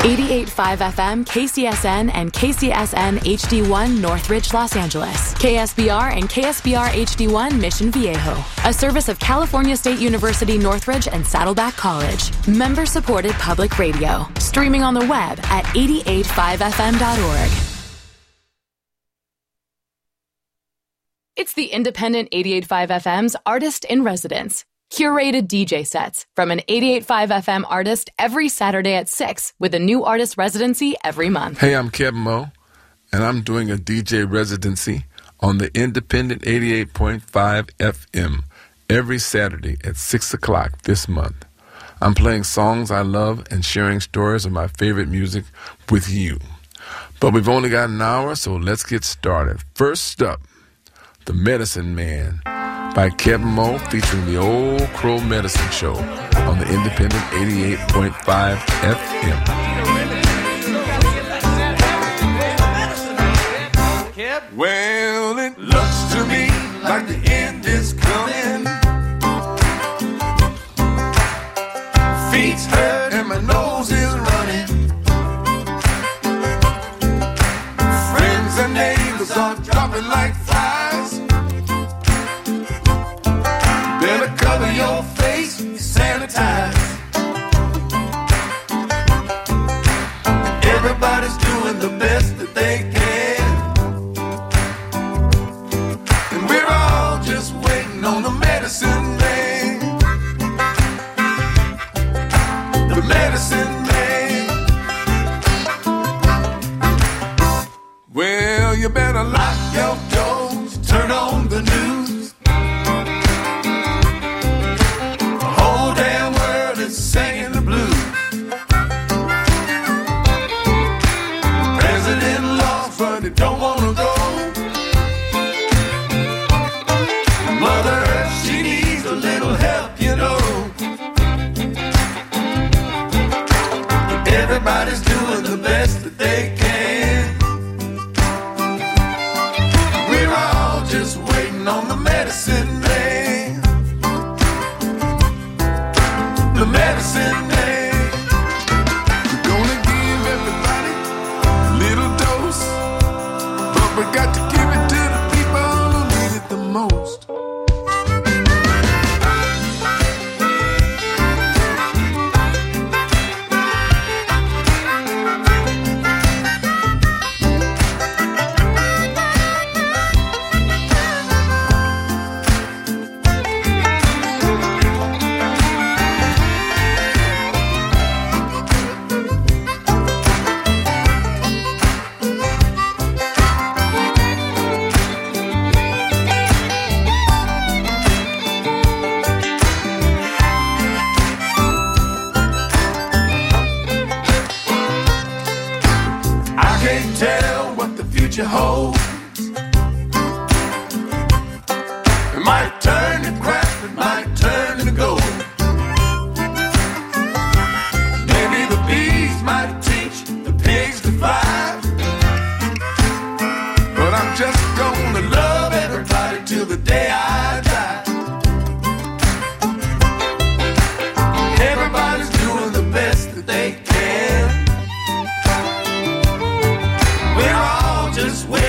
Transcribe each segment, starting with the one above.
88.5 FM, KCSN, and KCSN HD1 Northridge, Los Angeles. KSBR and KSBR HD1 Mission Viejo. A service of California State University Northridge and Saddleback College. Member-supported public radio. Streaming on the web at 885fm.org. It's the independent 88.5 FM's Artist in Residence. Curated DJ sets from an 88.5 FM artist every Saturday at 6 with a new artist residency every month. Hey, I'm Kevin Moe, and I'm doing a DJ residency on the independent 88.5 FM every Saturday at 6 o'clock this month. I'm playing songs I love and sharing stories of my favorite music with you. But we've only got an hour, so let's get started. First up, The Medicine Man by Kevin Moe, featuring the Old Crow Medicine Show on the independent 88.5 FM. Well, it looks to me like the end is coming. Feet's hurt and my nose is running. Friends and neighbors are dropping like flies. Better cover your face, sanitize. Everybody's doing the best that they can, and we're all just waiting on the medicine man. The medicine man. Well, you better lock your doors, turn on the news. Singing the blues. President lost, but he don't wanna go. Mother Earth, she needs a little help, you know. Everybody's doing the best that they can. We're all just waiting on the medicine man. The medicine man. We're gonna give everybody a little dose, but we got to give it to the people who need it the most. Holds. It might turn to crap, it might turn to gold. Maybe the bees might teach the pigs to fly. But I'm just gonna love everybody till the day I die. Everybody's doing the best that they can. We're all just waiting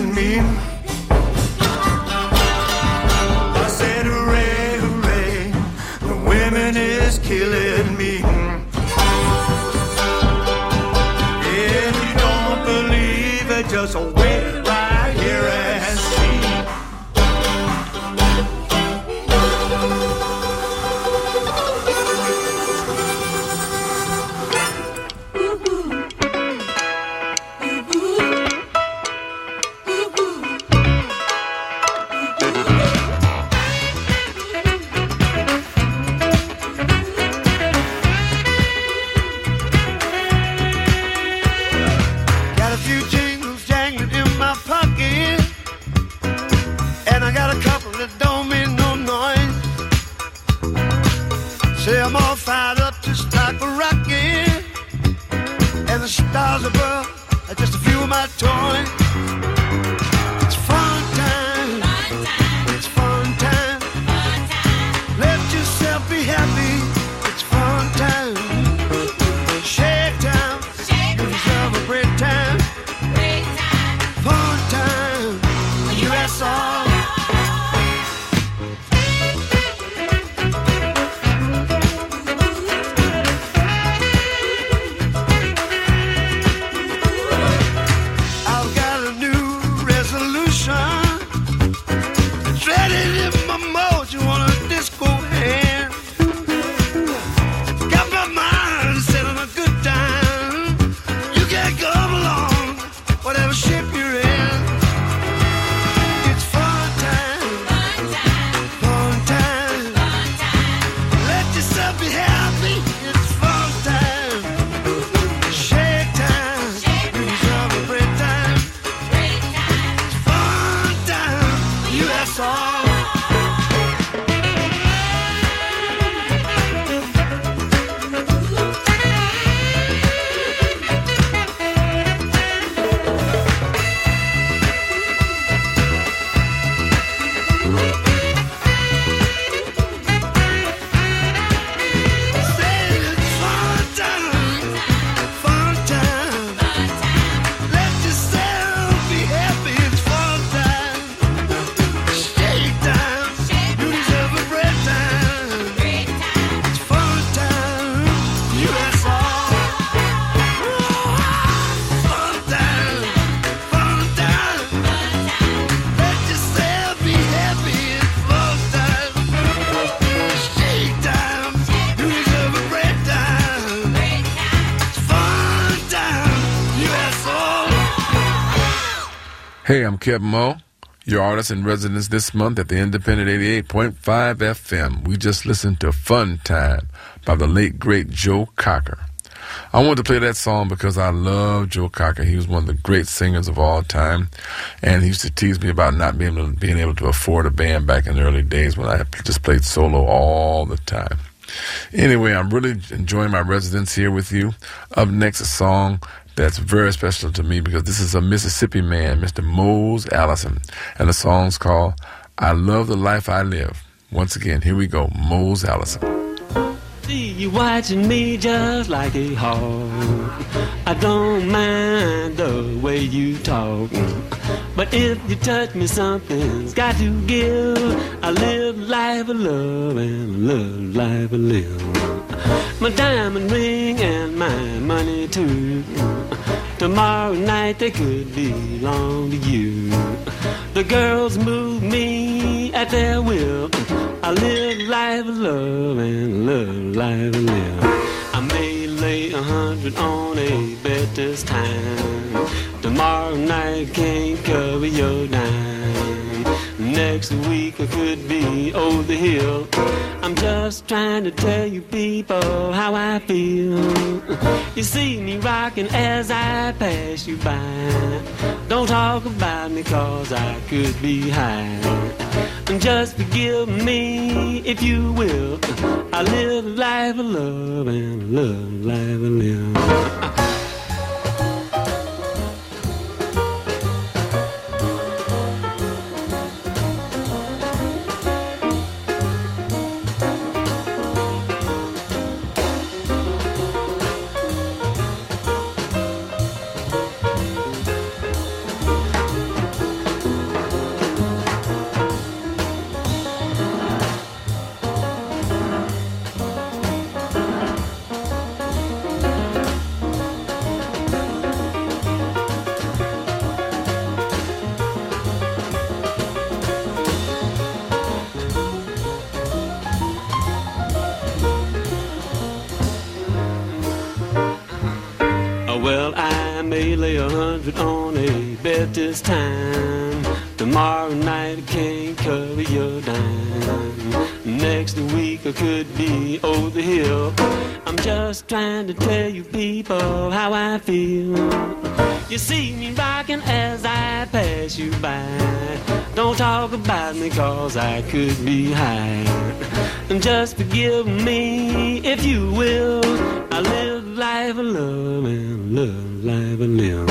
killing me. I said hooray, hooray, the women is killing me. If you don't believe it, just wait right here and see. I'm all fired up just like a rocket, and the stars above are just a few of my toys. It's fun time, it's fun time, let yourself be happy, it's fun time, shake time, give yourself a break time, fun time, USR. Hey, I'm Kevin Moe, your artist in residence this month at the Independent 88.5 FM. We just listened to Fun Time by the late, great Joe Cocker. I wanted to play that song because I love Joe Cocker. He was one of the great singers of all time, and he used to tease me about not being able to afford a band back in the early days when I just played solo all the time. Anyway, I'm really enjoying my residence here with you. Up next, a song that's very special to me because this is a Mississippi man, Mr. Mose Allison, and the song's called I Love the Life I Live. Once again, here we go, Mose Allison. See you watching me just like a hawk. I don't mind the way you talk, but if you touch me, something's got to give. I live life of love and love life of live. My diamond ring and my money too. Tomorrow night they could belong to you. The girls move me at their will. I live life of love and love life of live. I may lay 100 on a bet this time. Tomorrow night can't cover your dime. Next week I could be over the hill. I'm just trying to tell you people how I feel. You see me rocking as I pass you by. Don't talk about me cause I could be high. And just forgive me if you will. I live a life of love and love life of live. 100 on a bet this time. Tomorrow night I can't cover your dime. Next week I could be over the hill. I'm just trying to tell you people how I feel. You see me rocking as I pass you by. Don't talk about me cause I could be high. And just forgive me if you will. I live life of love and love life of live.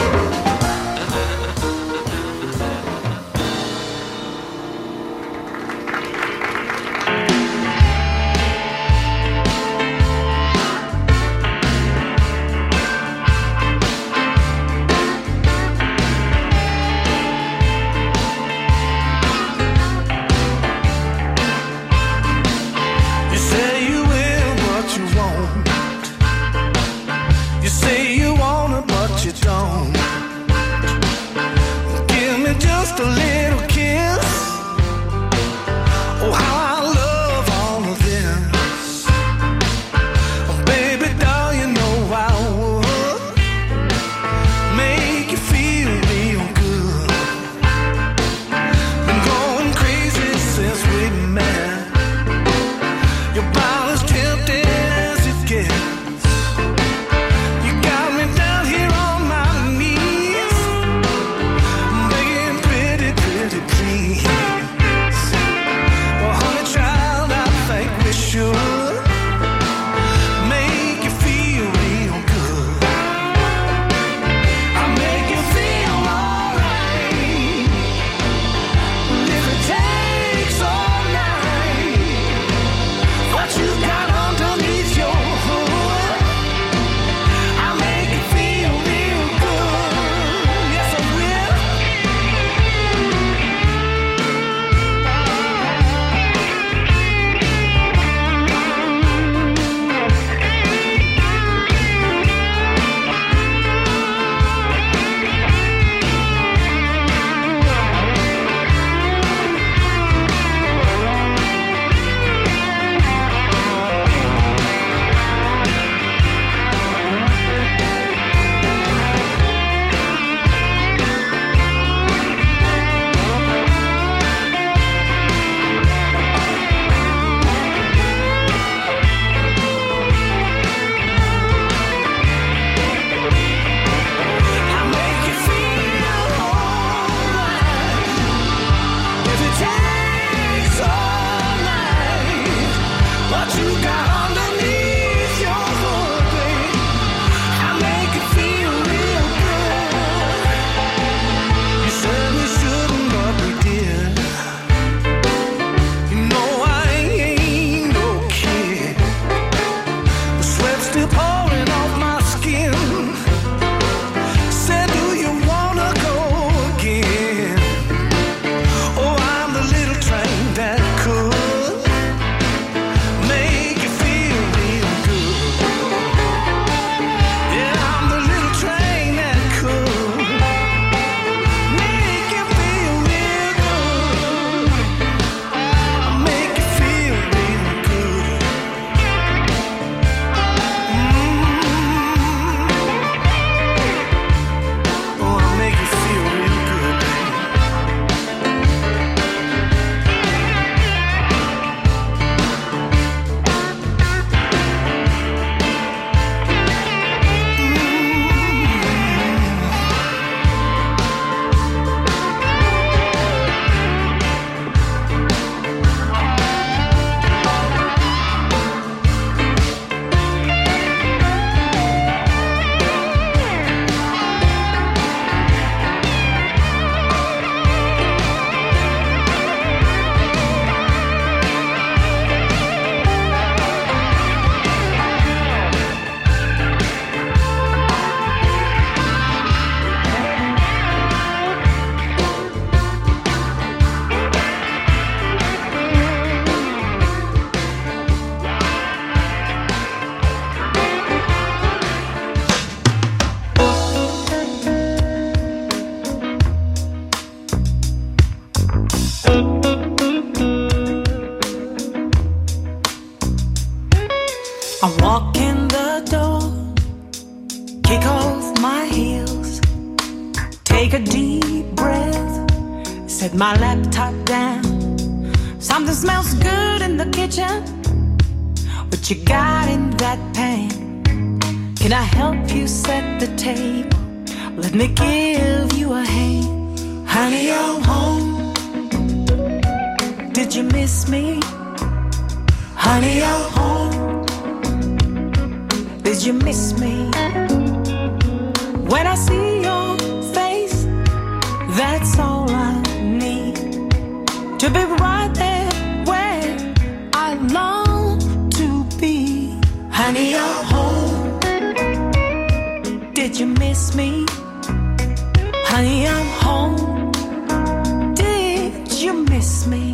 set my laptop down. Something smells good in the kitchen. What you got in that pan? Can I help you set the table? Let me give you a hand. Honey, I'm home. Did you miss me? Honey, I'm home. Did you miss me? When I see your face, that's all I need. To be right there where I long to be. Honey, I'm home. Did you miss me? Honey, I'm home. Did you miss me?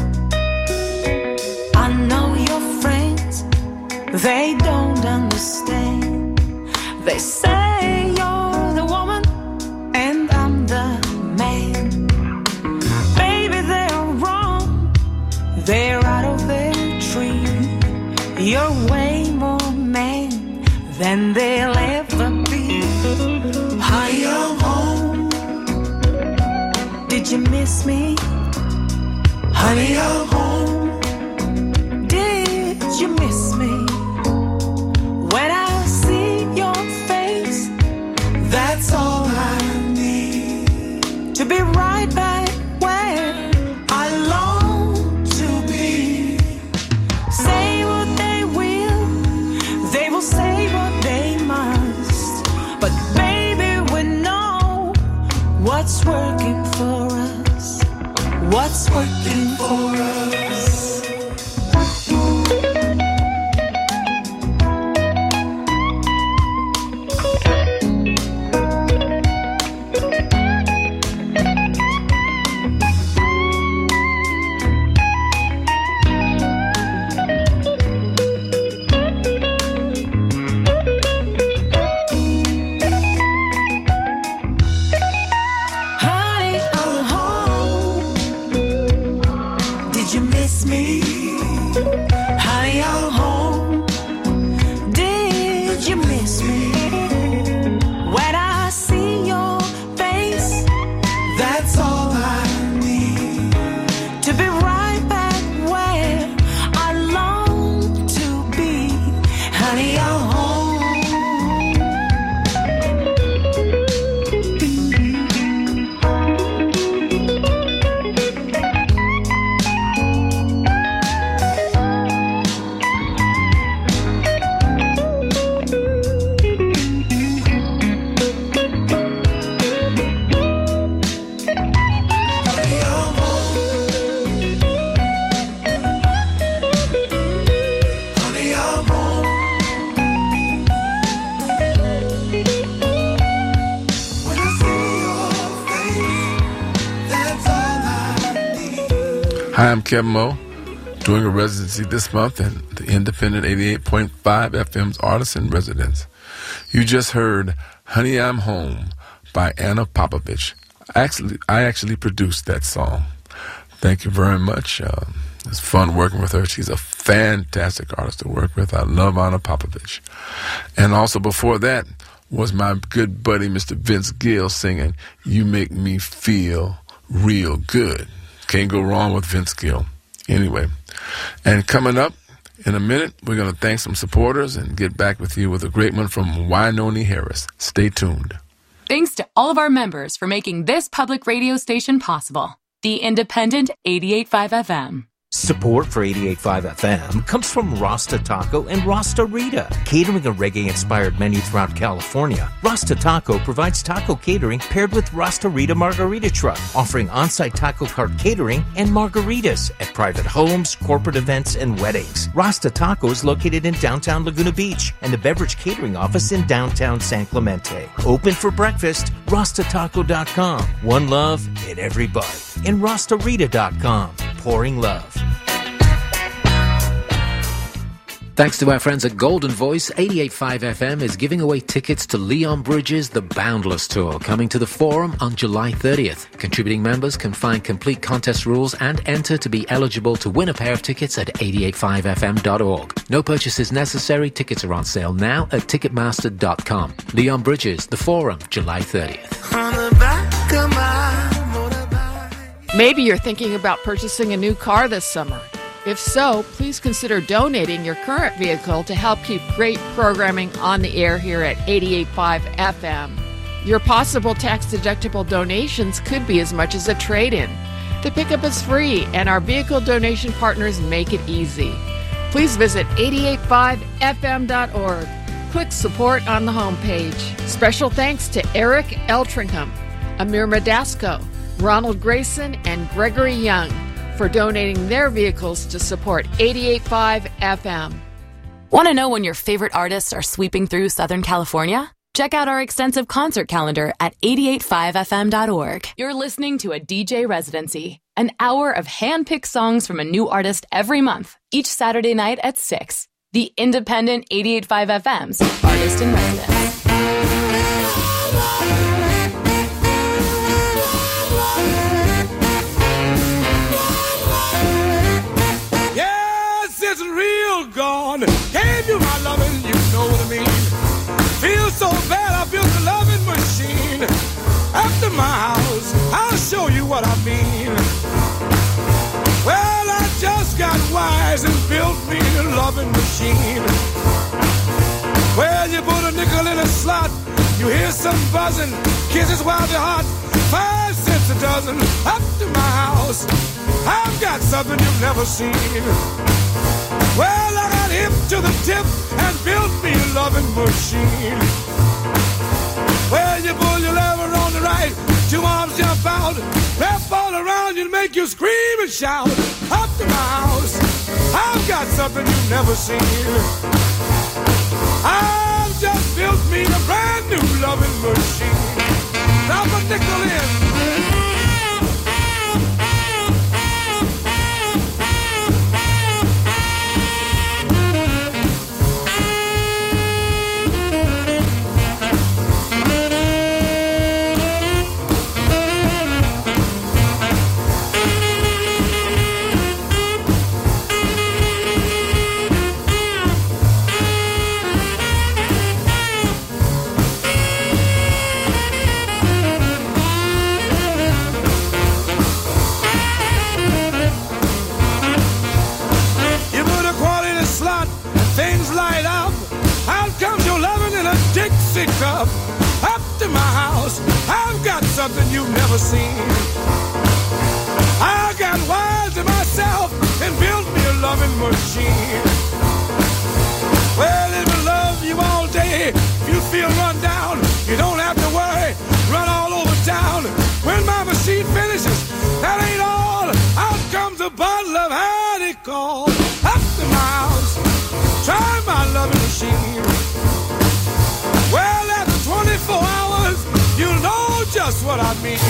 I know your friends, they don't understand. They say you're the woman and I'm the man. Baby, they're wrong. They're out of their tree. You're way more man than they'll ever be. Honey, I'm home. Did you miss me? Honey, I'm home. Did you miss me? When I see your face, that's all I need. To be right back where I long to be. Say what they will say what they must. But baby, we know what's working for us. What's working for us? Hi, I'm Kevin Moe, doing a residency this month at the Independent 88.5 FM's Artist in Residence. You just heard Honey, I'm Home by Anna Popovich. I actually produced that song. Thank you very much. It's fun working with her. She's a fantastic artist to work with. I love Anna Popovich. And also before that was my good buddy, Mr. Vince Gill, singing You Make Me Feel Real Good. Can't go wrong with Vince Gill. Anyway, and coming up in a minute, we're going to thank some supporters and get back with you with a great one from Wynoni Harris. Stay tuned. Thanks to all of our members for making this public radio station possible. The Independent 88.5 FM. Support for 88.5 FM comes from Rasta Taco and Rasta Rita, catering a reggae-inspired menu throughout California. Rasta Taco provides taco catering paired with Rasta Rita Margarita Truck, offering on-site taco cart catering and margaritas at private homes, corporate events, and weddings. Rasta Taco is located in downtown Laguna Beach and the beverage catering office in downtown San Clemente. Open for breakfast, rastataco.com. One love in every bite. And rastarita.com. Pouring love. Thanks to our friends at Golden Voice, 88.5 FM is giving away tickets to Leon Bridges' The Boundless Tour, coming to the Forum on July 30th. Contributing members can find complete contest rules and enter to be eligible to win a pair of tickets at 885fm.org. No purchases necessary. Tickets are on sale now at Ticketmaster.com. Leon Bridges, The Forum, July 30th. On the back of my motorbike. Maybe you're thinking about purchasing a new car this summer. If so, please consider donating your current vehicle to help keep great programming on the air here at 88.5 FM. Your possible tax-deductible donations could be as much as a trade-in. The pickup is free, and our vehicle donation partners make it easy. Please visit 885fm.org. Click support on the homepage. Special thanks to Eric Eltringham, Amir Madasco, Ronald Grayson, and Gregory Young for donating their vehicles to support 88.5 FM. Want to know when your favorite artists are sweeping through Southern California? Check out our extensive concert calendar at 885fm.org. You're listening to a DJ Residency, an hour of hand-picked songs from a new artist every month, each Saturday night at 6. The independent 88.5 FM's Artist in Residence. Yes, it's real gone. Gave you my loving, you know what I mean. Feel so bad, I built a loving machine. After my house, I'll show you what I mean. Well, I just got wise and built me a loving machine. Well, you put a nickel in a slot, you hear some buzzing, kisses while they're hot, 5 cents a dozen. Up to my house, I've got something you've never seen. Well, I got hip to the tip and built me a loving machine. Well, you pull your lever on the right, 2 arms jump out, left all around you to make you scream and shout. Up to my house, I've got something you've never seen. I've just built me a brand new loving machine. Drop a nickel in. Dixie cup. Up to my house, I've got something you've never seen. I got wise to myself and built me a loving machine. Well, it'll love you all day. If you feel run down, you don't have to worry. Run all over town. When my machine finishes, that ain't all. Out comes a bottle of Honeycomb. Up to my house, try my loving machine. Well, after 24 hours, you'll know just what I mean.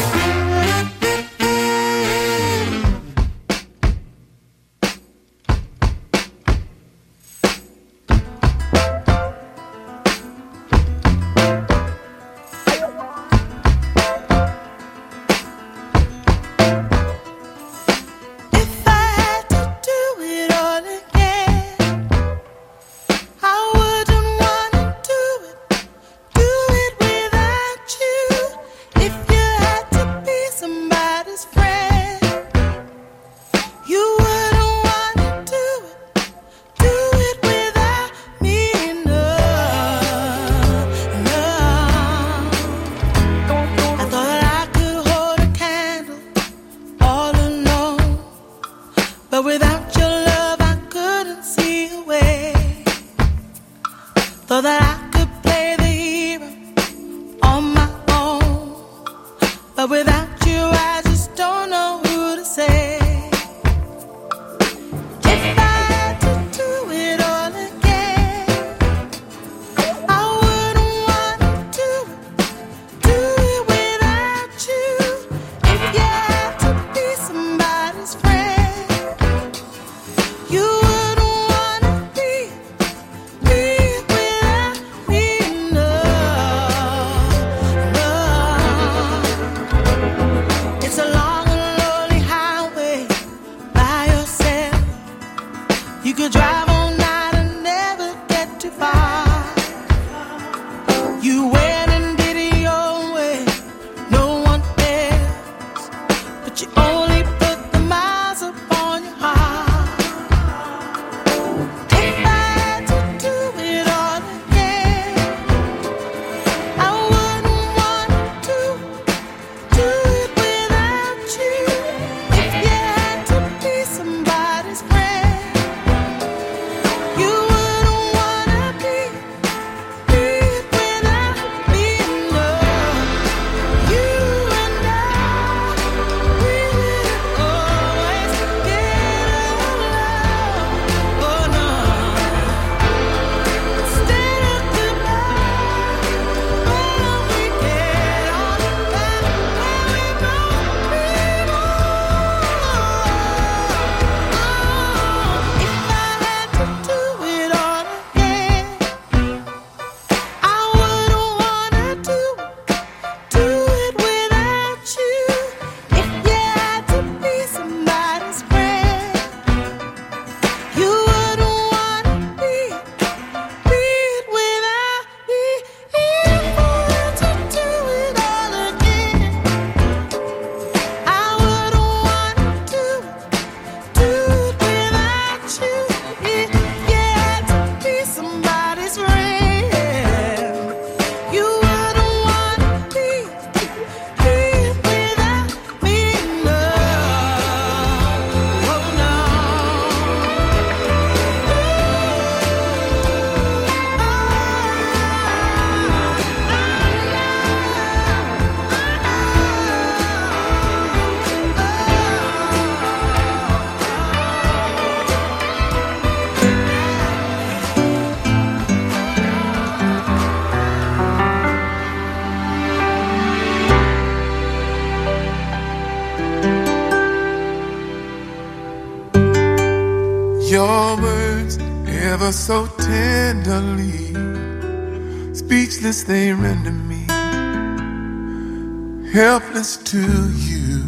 Your words ever so tenderly, speechless they render me, helpless to you.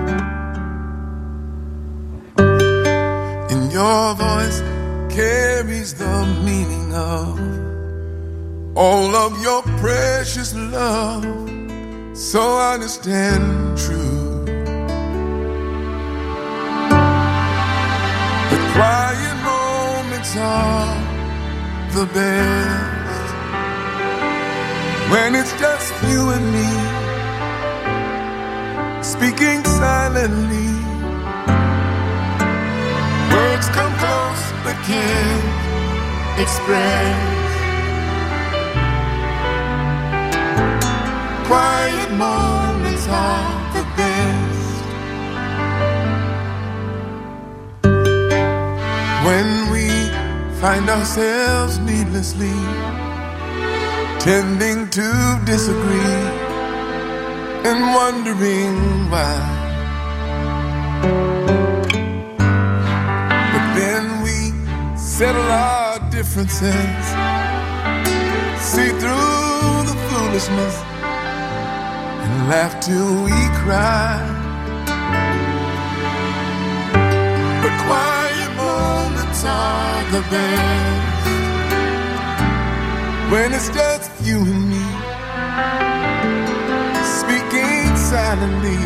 And your voice carries the meaning of all of your precious love, so honest and true. The quiet moments are the best, when it's just you and me, speaking silently. Words come close but can't express. Quiet moments are the best, when we find ourselves needlessly tending to disagree and wondering why. But then we settle our differences, see through the foolishness, and laugh till we cry. The quiet moments are the best, when it's just you and me, speaking silently,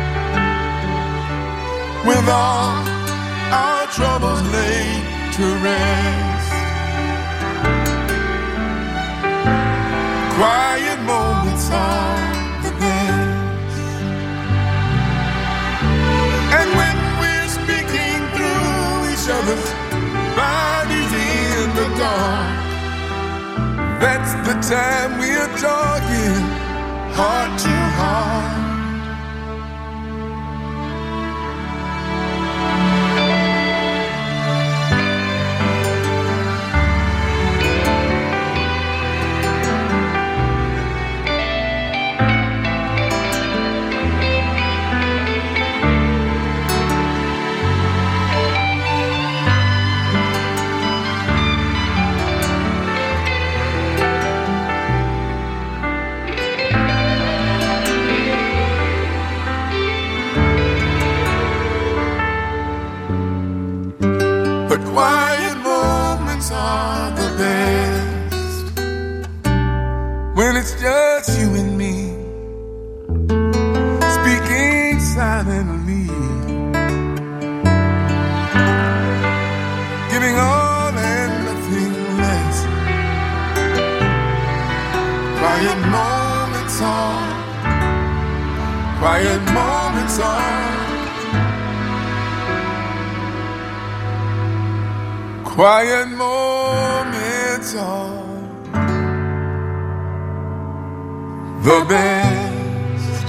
with all our troubles laid to rest. Quiet moments are the best, and when we're speaking through each other's bodies in the dark, that's the time we're talking heart to heart. But quiet moments are the best, when it's just you and me, speaking silently, giving all and nothing less. Quiet moments are, quiet moments are, quiet moments are the best.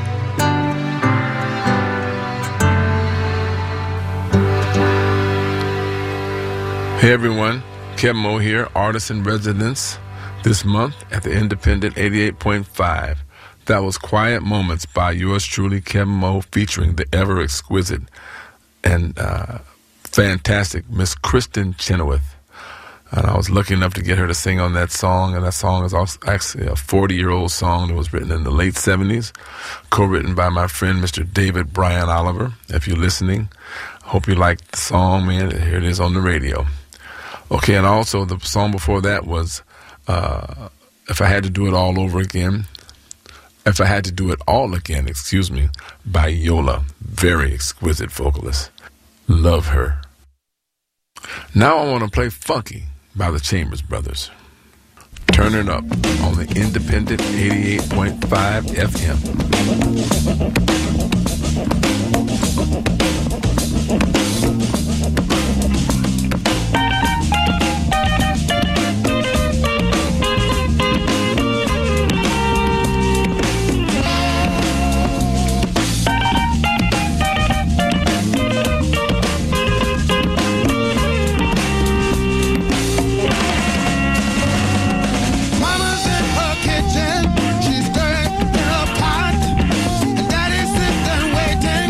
Hey everyone, Kevin Moe here, artist in residence this month at the Independent 88.5. That was Quiet Moments by yours truly, Kevin Moe, featuring the ever exquisite and fantastic Miss Kristen Chenoweth. And I was lucky enough to get her to sing on that song, and that song is also actually a 40-year-old song that was written in the late 70s, co-written by my friend Mr. David Brian Oliver. If you're listening, I hope you like the song, man. Here it is on the radio. Okay, and also the song before that was If I Had to Do It All Over Again, If I Had to Do It All Again, by Yola. Very exquisite vocalist. Love her. Now I want to play Funky by the Chambers Brothers. Turn it up on the Independent 88.5 FM. Mama's in her kitchen, she's stirring in a pot, and Daddy's sitting waiting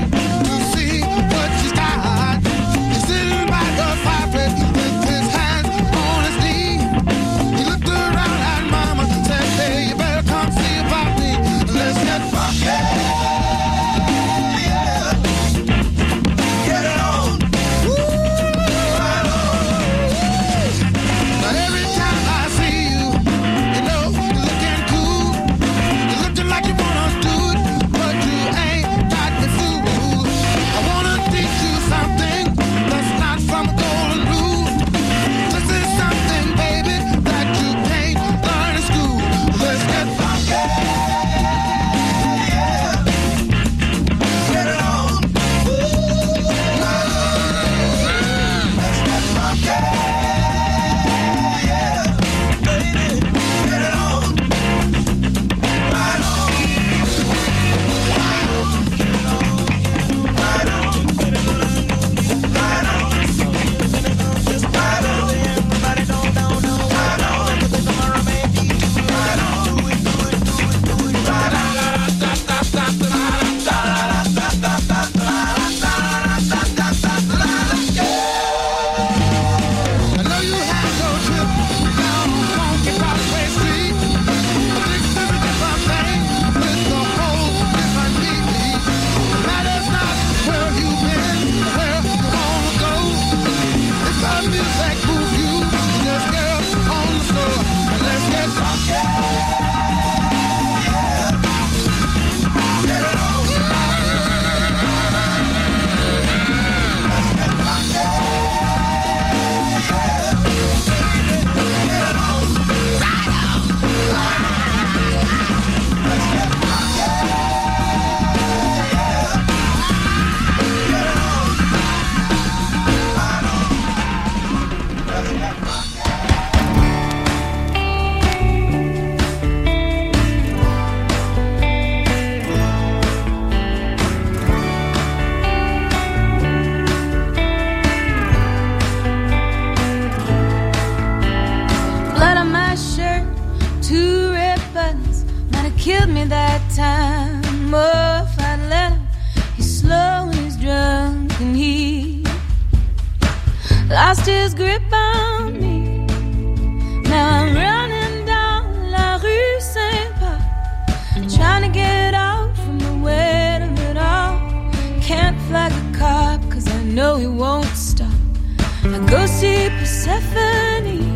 lost his grip on me. Now I'm running down La Rue Saint-Paul, trying to get out from the weight of it all. Can't flag a cop, cause I know he won't stop. I go see Persephone.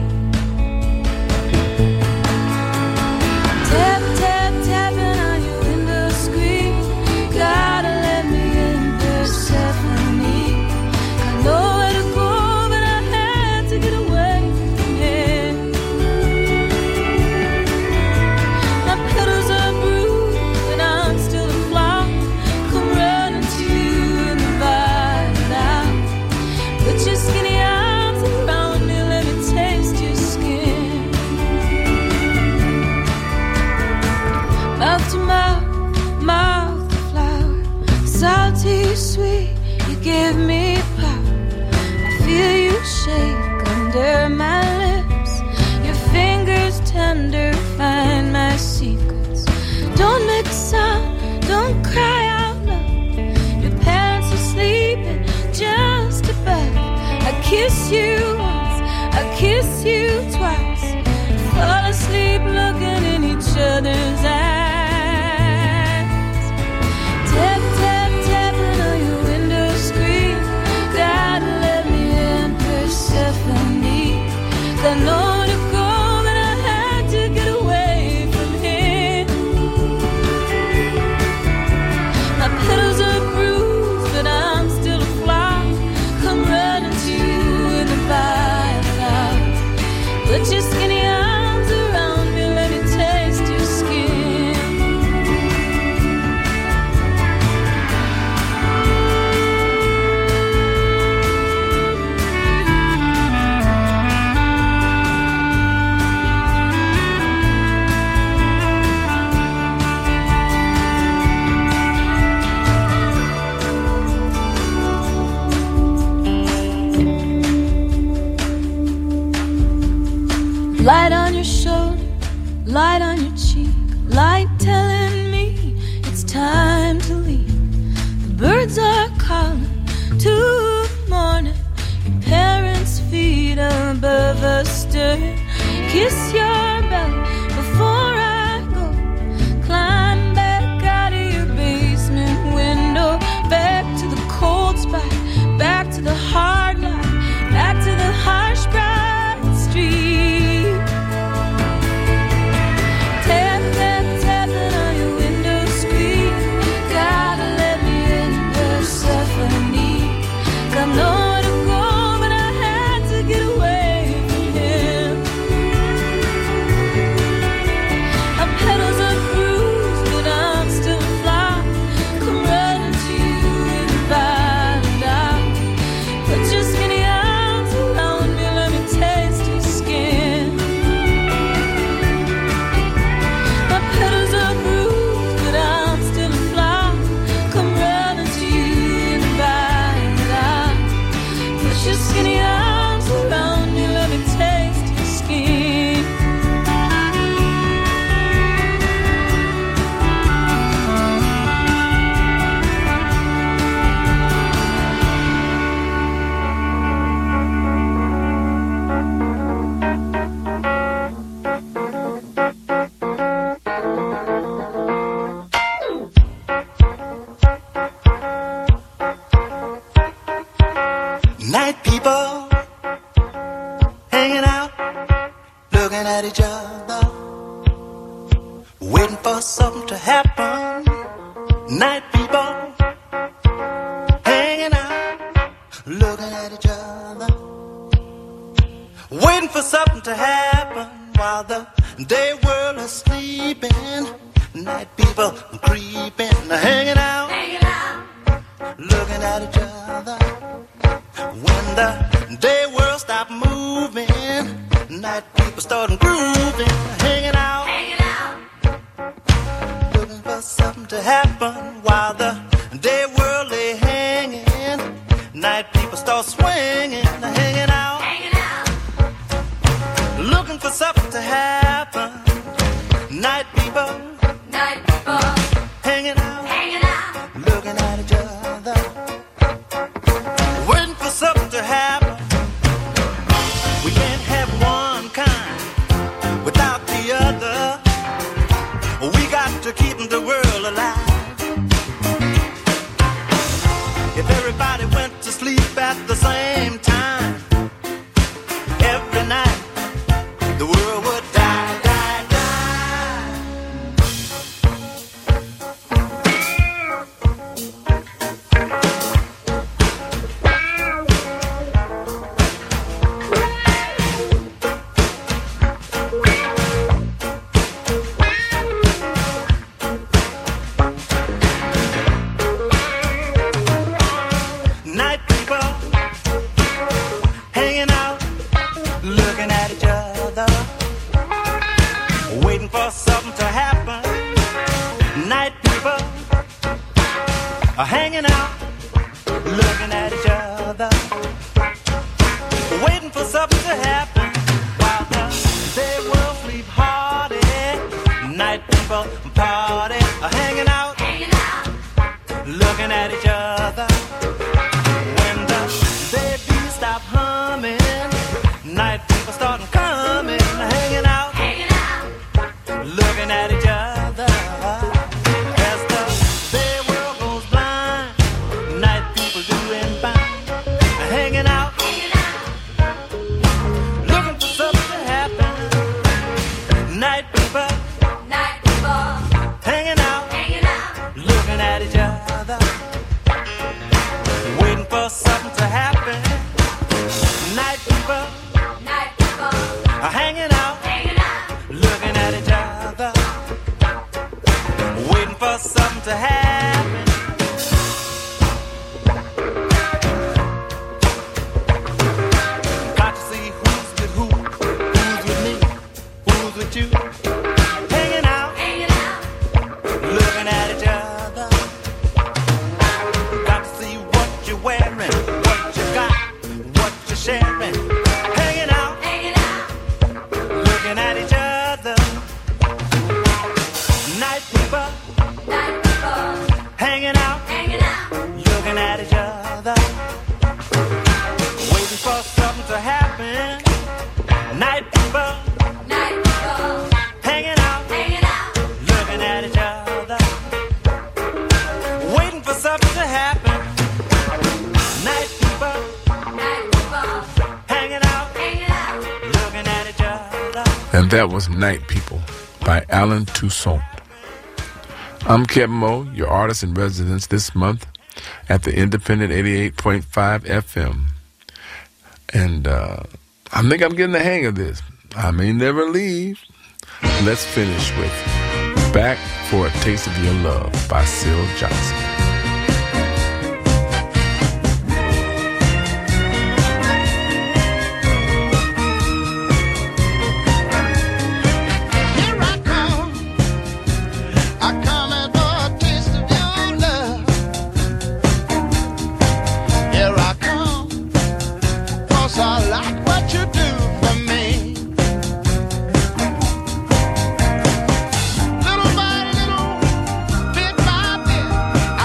Tap, tap, tapping on your window screen. Gotta let me in, Persephone. I know where to go, but I had to get away from here. My petals are bruised, but I'm still a flower. Come running to you in the violet. Put your skinny arms around me, let me taste your skin. Mouth to mouth, mouth to flower. Salty, sweet, you give me power. I feel you shake under my lips. Your fingers tender, find my secrets. Don't make a sound, don't cry out loud. Your parents are sleeping just above. I kiss you once, I kiss you twice. Fall asleep looking in each other's eyes. Tap, tap, tapping on your window screen. Gotta let me in, Persephone. I know where to go, but I had to get away from here. My petals are bruised, but I'm still a flower. Come running to you in the violet. Put your skinny arms around me, let me taste your skin. Light on your shoulder, light on your cheek, light telling me it's time to leave. The birds are calling to morning. Your parents' feet above us stirring. Kiss your belly before I go. Climb back out of your basement window. Back to the cold spot, back to the hard light, back to the harsh bright street. Night people hanging out, looking at each other, waiting for something to happen. Night people hanging out, looking at each other, waiting for something to happen while the day world is sleeping. Night people creeping, hanging out, looking at each other. When the day world stop moving, night people start grooving, hanging out, looking for something to happen while the day world lay hanging. Night people start swinging, hanging out, looking for something to happen. Night people hanging out, looking at each other, waiting for something to happen. sleep at the same time. Every night, the world would die, die, die. Night people hanging out, looking at each other, waiting for something to happen. Night people are hanging out, looking at each other, waiting for something to happen. While the day will sleep hardy, night people party are hanging out, looking at each other. When the babies stop humming, night people start coming, hanging out, looking at each other. As the day world goes blind, night people doing fine, hanging out, looking for something to happen. Night people hanging out, looking at each other, waiting for something to happen. Night people are hanging out, looking at each other, waiting for something to happen. Got to see who's with who, who's with me, who's with you. Hanging out, looking at each other. Got to see what you're wearing, what you got, what you're sharing. Hanging out, looking at each other. Night people hanging out, looking at each other, waiting for something to happen. Night people hanging out, looking at each other, waiting for something to happen. Night people hanging out, looking at each other. And that was Night People by Alan Toussaint. I'm Kevin Moe, your artist in residence this month at the Independent 88.5 FM. And I think I'm getting the hang of this. I may never leave. Let's finish with Back for a Taste of Your Love by Syl Johnson. Here I come at for a taste of your love. Here I come, 'cause I like what you do for me. Little by little, bit by bit, I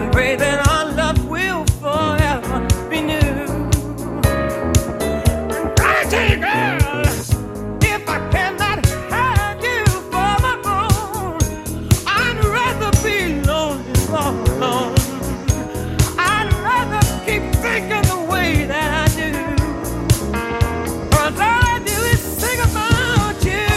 pray that our love will forever be new. I tell you, girl, if I cannot have you for my own, I'd rather be lonely, alone. I'd rather keep thinking the way that I do. 'Cause all I do is think about you.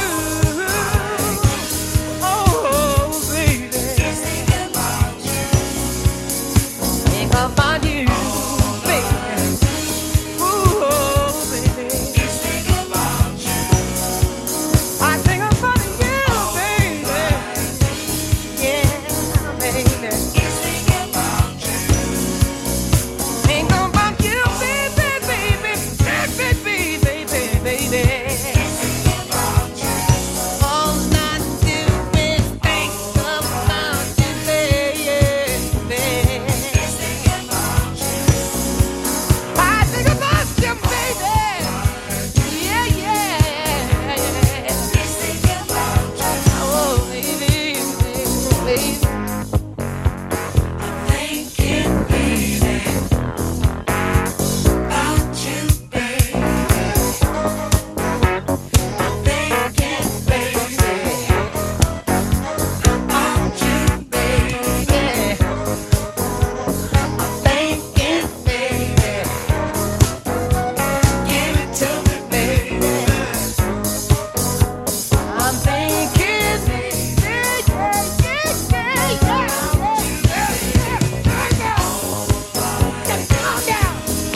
Oh, baby. Think about you. Think about you, baby. Ooh, baby. Think about you. I think about you, baby. Yeah, baby. Think about you. Think about you, baby, baby, baby, baby, baby. All I do is think about you, baby. I think about you, baby. Yeah, yeah, yeah. Oh, baby, baby. Thinking, baby, about you, baby. Thinking, baby, about you, baby. Thinking, baby, give it to me, baby. I'm thinking, baby, yeah, calm down.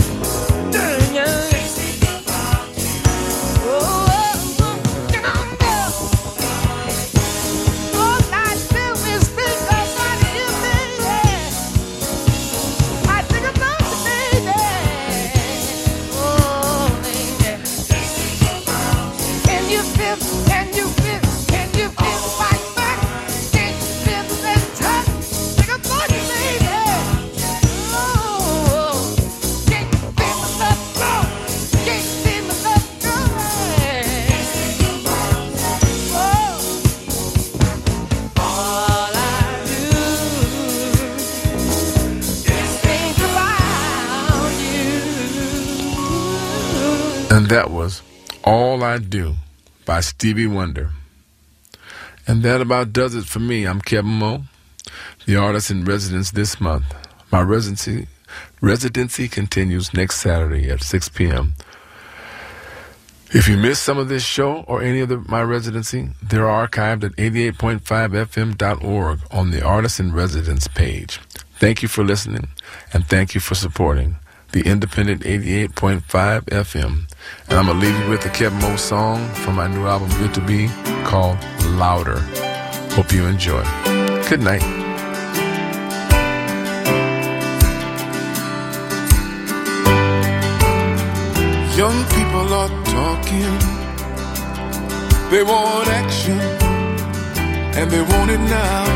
And that was All I Do by Stevie Wonder. And that about does it for me. I'm Kevin Moe, the artist in residence this month. My residency continues next Saturday at 6 p.m. If you missed some of this show or any of my residency, they're archived at 88.5fm.org on the Artist in Residence page. Thank you for listening, and thank you for supporting the independent 88.5 FM. And I'm going to leave you with a Kevin Moe song from my new album, Good to Be, called Louder. Hope you enjoy. Good night. Young people are talking. They want action, and they want it now.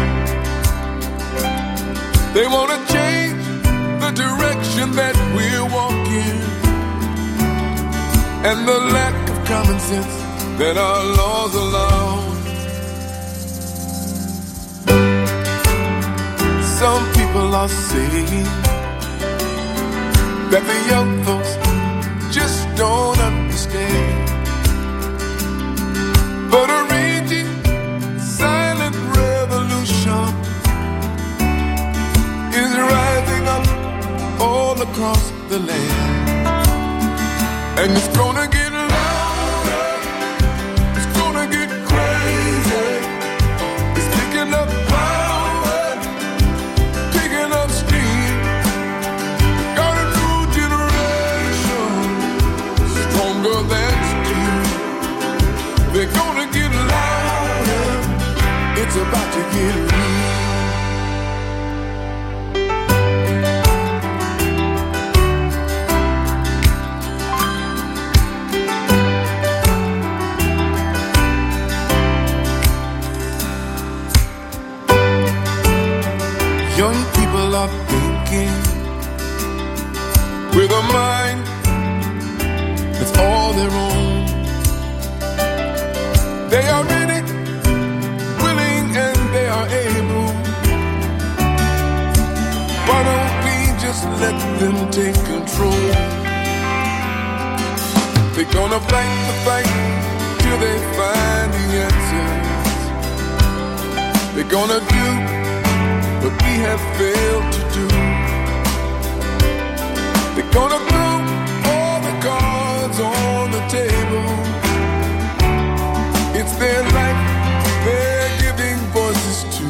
They want to change the direction that we're walking, and the lack of common sense that our laws allow. Some people are saying that the young folks just don't understand, but a raging silent revolution is rising up all across the land, and it's gonna get louder, it's gonna get crazy, it's picking up power, picking up steam. Got a new generation, stronger than steel. They're gonna get louder, it's about to get real. Young people are thinking with a mind that's all their own. They are ready, willing, and they are able. But Why don't we just let them take control? They're gonna fight the fight till they find the answers. They're gonna do what we have failed to do. They're gonna throw all the cards on the table. It's their life they're giving voices to.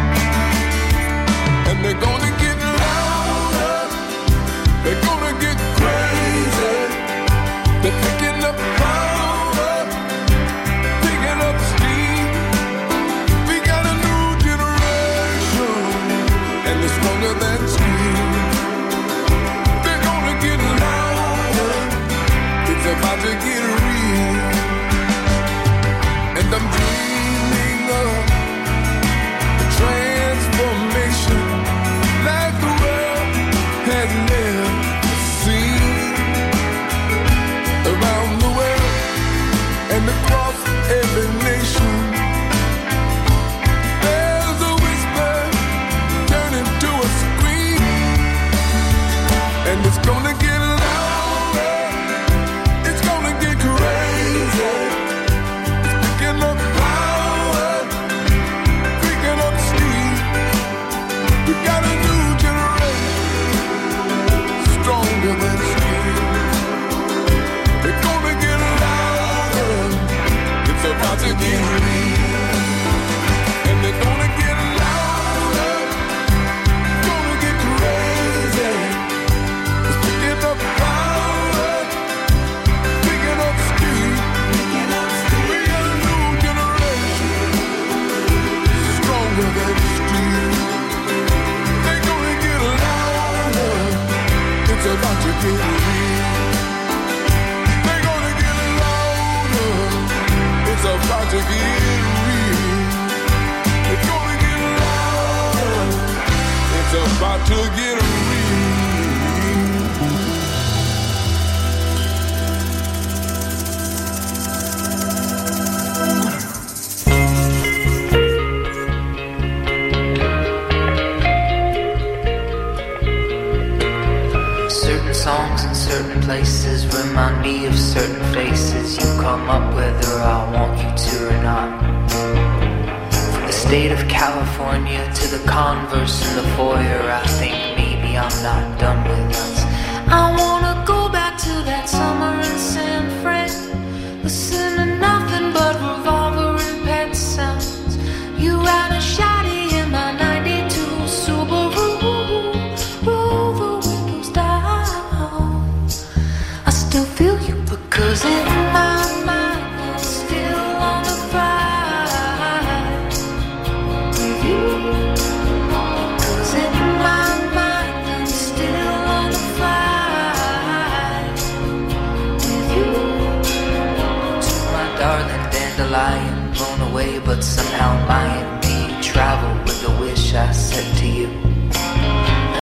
And they're gonna get louder. They're gonna get crazy. They're picking up power, picking up steam. We got a new generation, and it's stronger than steam. They're gonna get louder. It's about to get real. And I'm dreaming of a transformation like the world has never seen. Around the world and across every nation, there's a whisper turning to a scream. And it's gonna get louder. It's gonna get crazy. Picking up power, picking up steam. We got a new generation, stronger than steam. They're gonna get louder. It's about to get real. And they're gonna get louder. Gonna get crazy. It's picking up power, picking up steam. We got a new generation, stronger than steel. They're gonna get louder. It's about to get real. They're gonna get louder. It's about to get real. It's gonna get louder. It's about to get real. Certain songs in certain places remind me of certain faces. You come up whether I want you to or not. From the state of California to the Converse in the foyer, I think maybe I'm not done with us.